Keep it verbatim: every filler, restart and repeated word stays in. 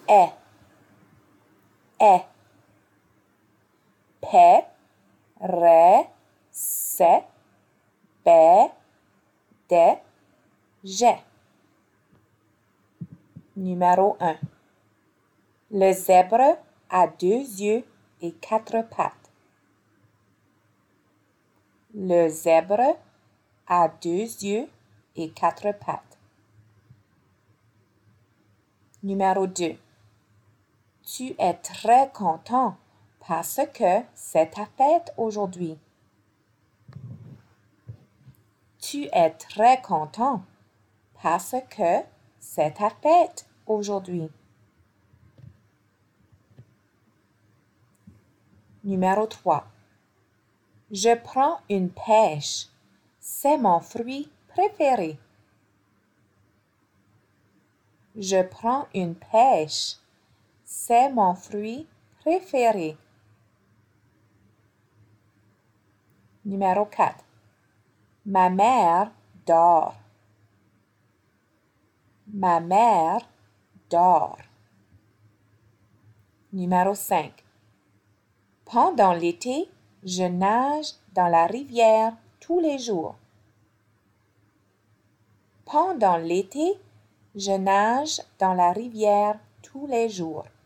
est, est. P, R, C, B, D, G. Numéro un. Le zèbre a deux yeux et quatre pattes. Le zèbre a deux yeux et quatre pattes. Numéro deux. Tu es très content parce que c'est ta fête aujourd'hui. Tu es très content parce que c'est ta fête aujourd'hui. Numéro trois. Je prends une pêche. C'est mon fruit préféré. Je prends une pêche. C'est mon fruit préféré. Numéro quatre. Ma mère dort. Ma mère dort. Numéro cinq. Pendant l'été, je nage dans la rivière tous les jours. Pendant l'été, je nage dans la rivière tous les jours.